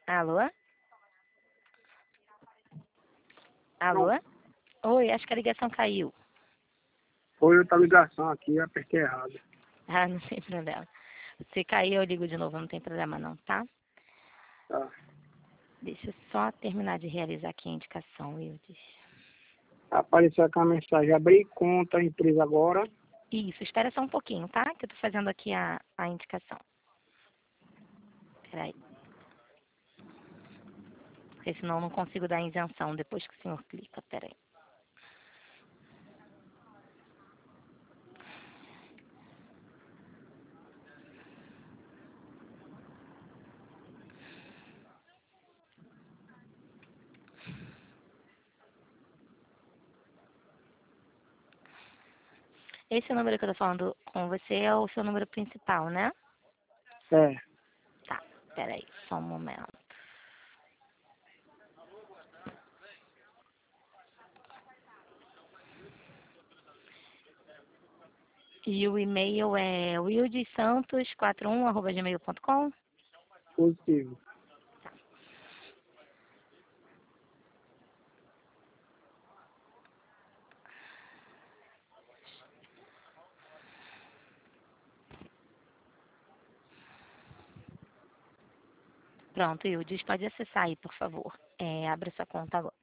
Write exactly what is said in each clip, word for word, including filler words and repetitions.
Alô? Alô? Não. Oi, acho que a ligação caiu. Foi outra ligação aqui, eu apertei errado. Ah, não tem problema. Se cair, eu ligo de novo, não tem problema não, tá? Tá. Deixa eu só terminar de realizar aqui a indicação, Wildes. Apareceu aqui uma mensagem, abri conta, empresa agora. Isso, espera só um pouquinho, tá? Que eu tô fazendo aqui a, a indicação. Peraí. Porque senão eu não consigo dar isenção depois que o senhor clica. Peraí. Esse número que eu tô falando com você é o seu número principal, né? É. Tá, peraí, só um momento. E o e-mail é wildsantos quarenta e um arroba gmail ponto com? Positivo. Pronto, Wildes, pode acessar aí, por favor. É, abre sua conta agora.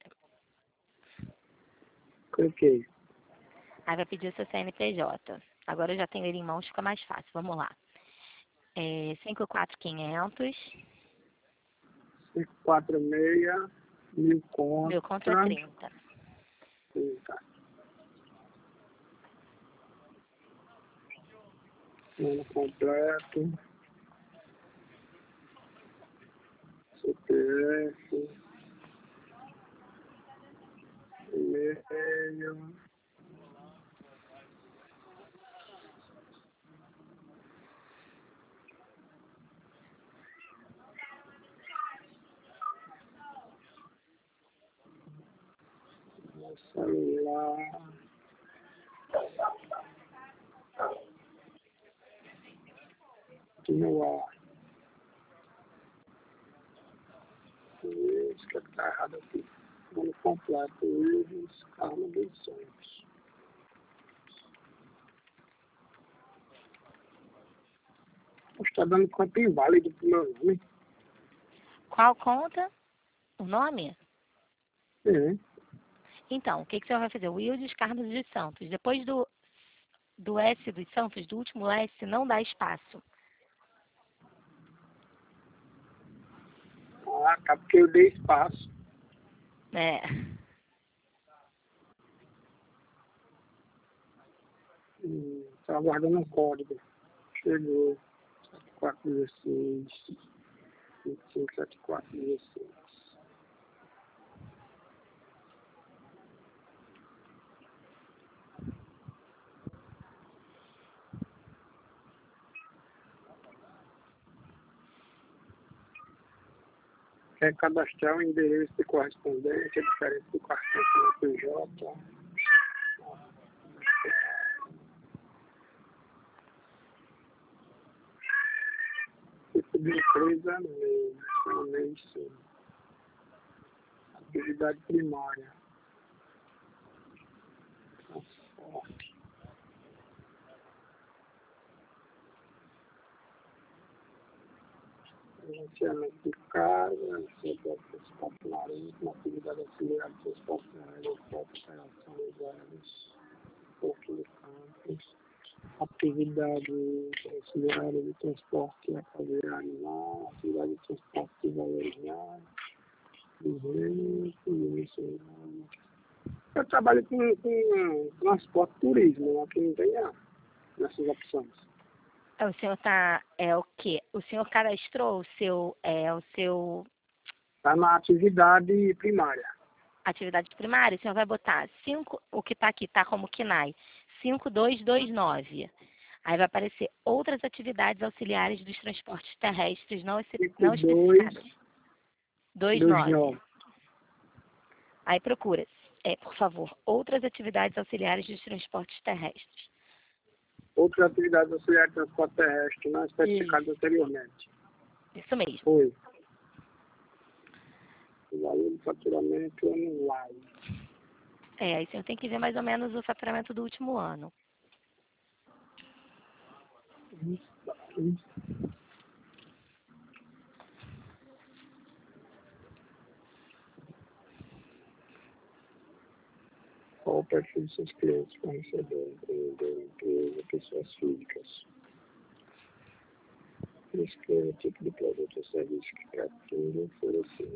Cliquei. Aí vai pedir o seu C N P J. Agora eu já tenho ele em mãos, fica mais fácil. Vamos lá. É cinco quatro quinhentos, cinco quatro seis, mil contra. meu contra trinta. trinta. Nome completo. C P F. E-mail. Celular. Continuar. Isso que tá errado aqui. Nome completo. Willis Carlos dos Santos. Está dando conta inválido pro meu nome. Qual conta? O nome? É. Então, o que, que você vai fazer? Wildes Carlos dos Santos. Depois do, do S dos Santos, do último S, não dá espaço. Ah, tá, porque eu dei espaço. É. Hum, tá aguardando um código. Chegou. sete quatro um seis. vinte e cinco sete quatro um seis. Quer cadastrar o endereço de correspondente, a diferença do cartão C N P J. Tipo de empresa, MEI. São MEI, sim. Atividade primária. Transporte. Gerenciamento de carga, setor de transporte marítimo, atividade auxiliar de transporte aéreo, operação de aéreos, porto de campos, atividade auxiliar de transporte a fazer animal, atividade de transporte de valorização, isso. Eu trabalho com, com transporte e turismo, aqui não tem nada nessas opções. O senhor tá, é o quê? O senhor cadastrou o seu, é, o seu Está na atividade primária. atividade primária, o senhor vai botar cinco, o que está aqui, tá como K N A I, cinco dois dois nove. Aí vai aparecer outras atividades auxiliares dos transportes terrestres não, não especificadas. dois nove. Aí procura, é, por favor, outras atividades auxiliares dos transportes terrestres. Outras atividades auxiliares de transporte terrestre não especificadas anteriormente. Isso mesmo. Foi. valor do faturamento anual. É, aí o senhor tem que ver mais ou menos o faturamento do último ano. Qual o perfil dos seus clientes, fornecedor, empreendedor, empresa, pessoas físicas? Descreva o tipo de produto ou serviço que pretende oferecer.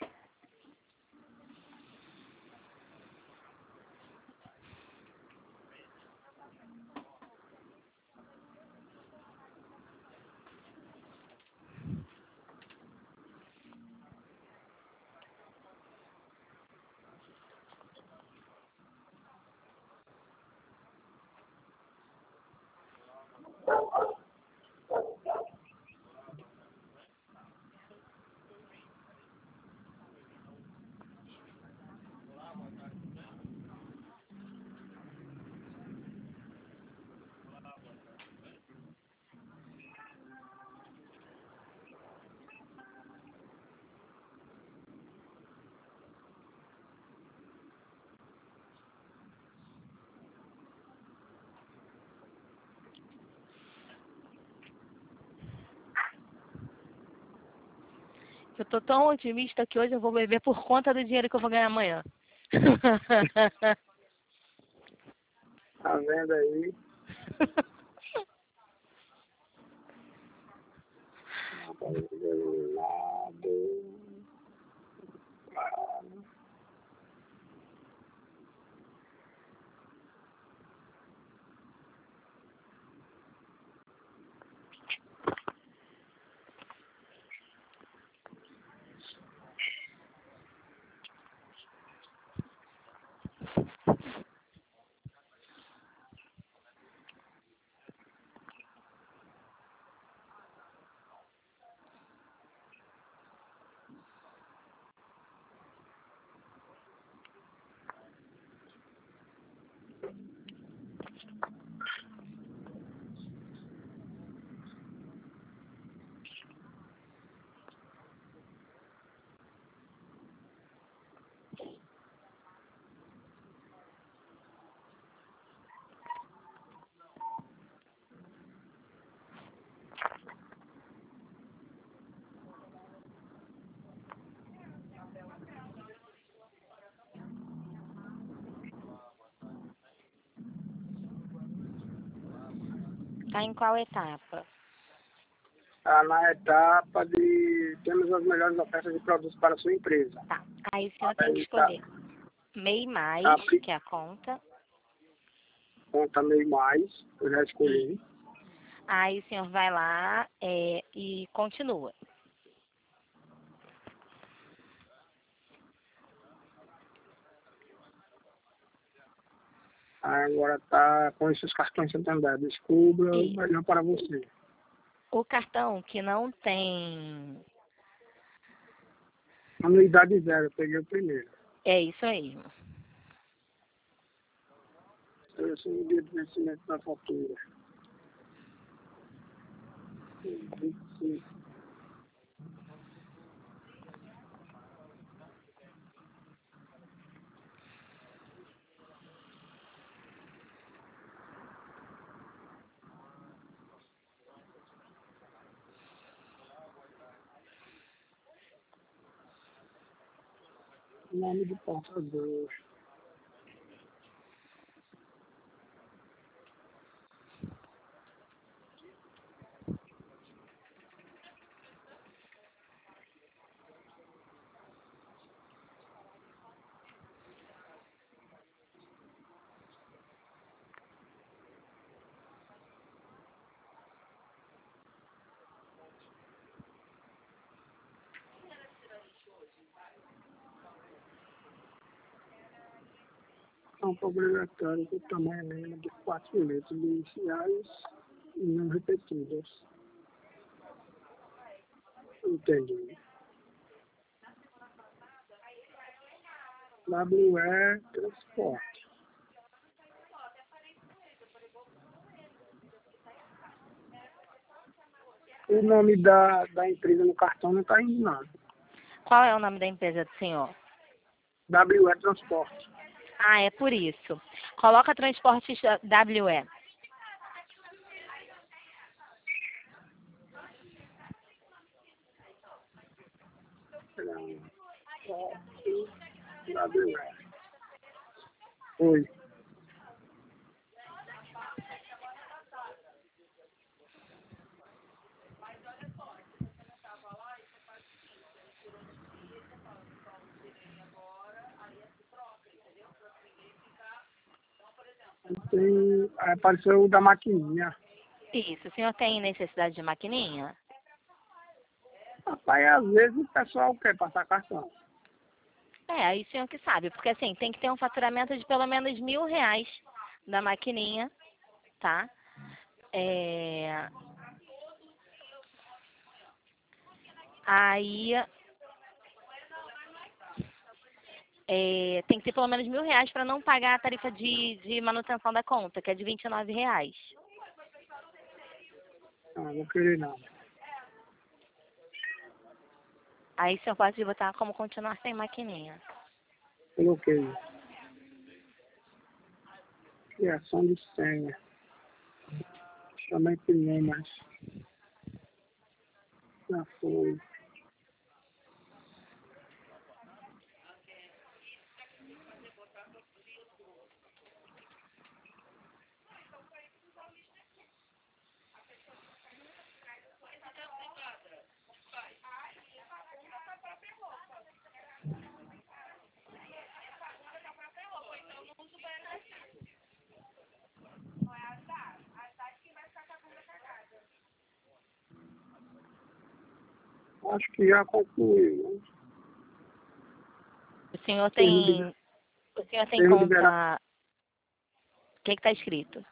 Eu tô tão otimista que hoje eu vou beber por conta do dinheiro que eu vou ganhar amanhã. Tá vendo aí? Tá em qual etapa? Tá na etapa de temos as melhores ofertas de produtos para a sua empresa. Tá. Aí o senhor tem que Aí tá. escolher M E I mais, Tá. que é a conta. Conta meio mais, eu já escolhi. Aí o senhor vai lá é, e continua. Aí agora tá com esses cartões Santander. Descubra o E melhor para você. o cartão que não tem... Anuidade zero, eu peguei o primeiro. É isso aí. Selecione o dia de vencimento da fatura. vinte e cinco. Nome do portador. Campo obrigatório do tamanho mínimo de quatro letras iniciais e não repetidas. Entendi. W E Transporte. O nome da, da empresa no cartão não está indo nada. Qual é o nome da empresa do senhor? W E Transporte. Ah, é por isso. Coloca Transportes W E. W E. Oi. Tem, apareceu o da maquininha. Isso. O senhor tem necessidade de maquininha? Rapaz, às vezes o pessoal quer passar cartão. É, aí o senhor que sabe. Porque assim, tem que ter um faturamento de pelo menos mil reais da maquininha, tá? É... Aí é, tem que ter pelo menos mil reais para não pagar a tarifa de, de manutenção da conta, que é de vinte e nove reais. Não, não querer não. Aí o senhor pode botar como continuar sem maquininha. Coloquei. Criação de senha. Também que nem mais. Já foi. Acho que já concluiu. Né? O senhor Termo tem. de, O senhor tem termo de vera- conta. O que está escrito?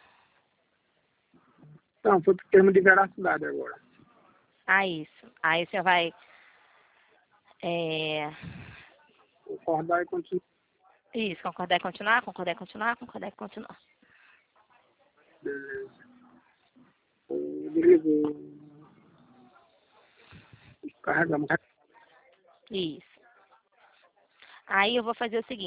Não, foi pro termo de veracidade agora. Ah, isso. Aí o senhor vai. É... Concordar e continuar. Isso, concordar e continuar, concordar e continuar, concordar e continuar. Beleza. Desligou. Carregamos. Isso. Aí eu vou fazer o seguinte.